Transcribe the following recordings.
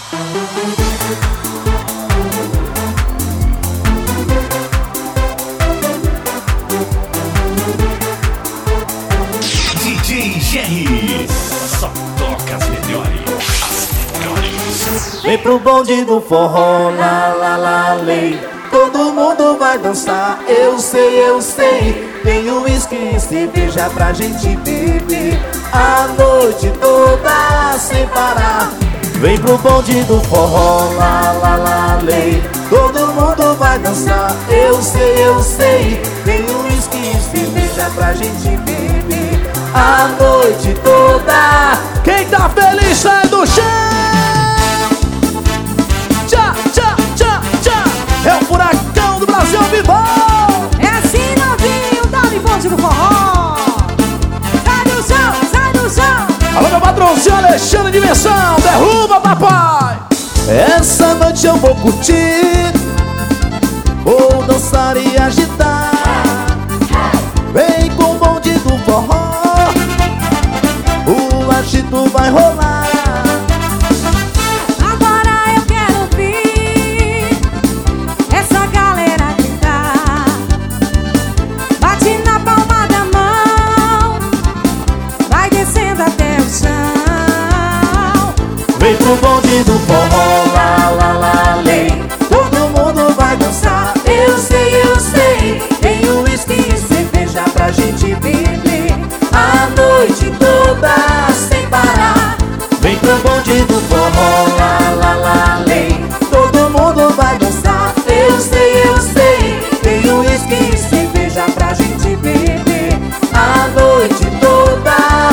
DJ Jerry, só toca as melhores, as melhores. Vem pro bonde do forró, lá, lá, lá, lei. Todo mundo vai dançar, eu sei. Tem uísque e cerveja pra gente beber a noite toda sem parar. Vem pro bonde do forró, lá, lá, lá, lei. Todo mundo vai dançar, eu sei. Tem uísque e cerveja pra gente beber a noite toda. Quem tá feliz sai do chão. Tchá, tchá, tchá, tchá. É o furacão do Brasil vivo. É assim, novinho, dá-me bonde no forró. Sai do chão. Alô, meu patrãozinho Alexandre Dimensão, derruba, papai. Essa noite eu vou curtir, vou dançar e agitar. Vem com o bonde do forró, o agito vai rolar. Agora eu quero ouvir essa galera gritar. Bate na palma da mão, vai descendo até o chão. Vem pro bonde do forró, lá, lá, lá, lei. Todo mundo vai dançar, eu sei. Tem uísque e cerveja pra gente beber a noite toda sem parar. Vem pro bonde do forró, lá, lá, lá, lei. Todo mundo vai dançar, eu sei. Tem uísque e cerveja pra gente beber a noite toda.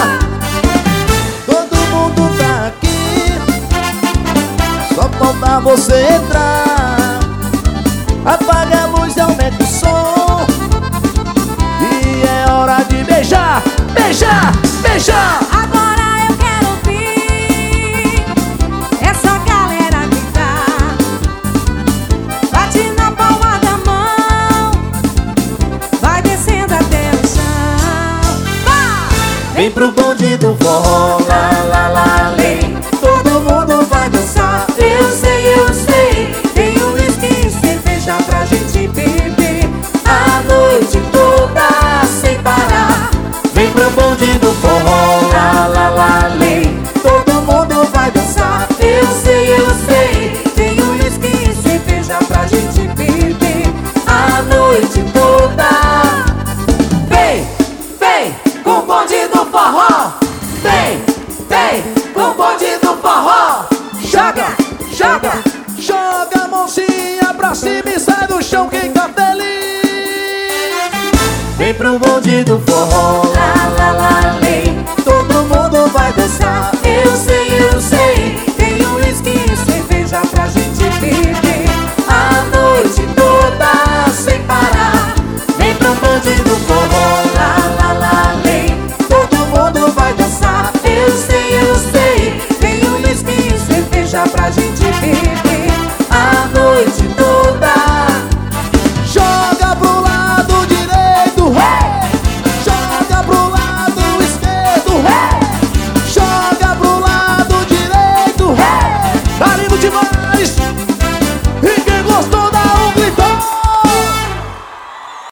Todo mundo tá aqui, só falta você entrar. Apaga a luz e aumenta o som, e é hora de beijar, beijar, beijar. Agora eu quero ouvir essa galera gritar. Bate na palma da mão, vai descendo até o chão. Vai! Vem pro bonde do forró, lá, lá, lá, lei. Todo mundo vai dançar, eu sei. Tem uísque e cerveja pra gente beber a noite toda sem parar. Vem pro bonde do forró, lá, lá, lá, lei. Todo mundo vai dançar, eu sei. Tem uísque e cerveja pra gente beber a noite toda. Vem com o bonde do forró. Vem com o bonde do forró. Joga, joga. Joga a mãozinha pra cima e sai do chão quem tá feliz. Vem pro bonde do forró, lá, lá, lá, lei. Todo mundo vai dançar.